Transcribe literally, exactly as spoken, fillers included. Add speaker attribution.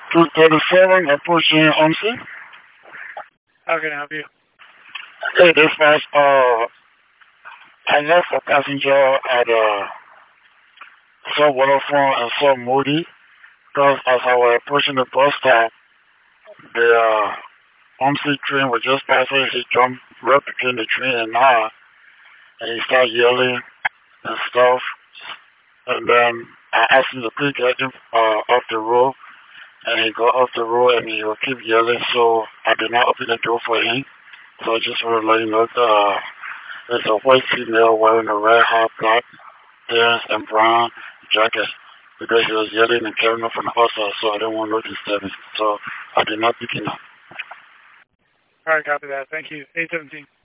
Speaker 1: two thirty-seven approaching O M C.
Speaker 2: How can I help you?
Speaker 1: Hey, this was, uh, I left a passenger at, uh, some waterfront and some Moody, because as I was approaching the bus stop, the, uh, O M C train was just passing, he jumped right between the train and I, and he started yelling and stuff, and then I asked him to please get him, uh, off the road, and he got off the road and he would keep yelling, so I did not open the door for him. So I just want to let you know that uh, there's a white female wearing a red hot black pants and brown jacket because he was yelling and carrying off from the outside, so I didn't want no disturbance. So I did not pick him up.
Speaker 2: All right, copy that. Thank you. eight seventeen.